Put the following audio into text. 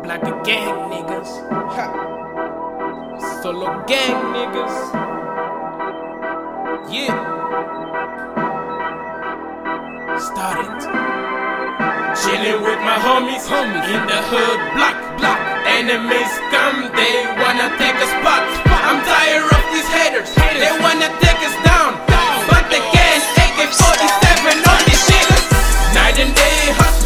like a gang, niggas. Ha. Solo gang, niggas. Yeah. Started. Chillin' with my homies, in the hood block. Enemies come, they wanna take a spot. I'm tired of these haters, they wanna take us down. But they can't, AK-47 on this shit. Night and day hustle.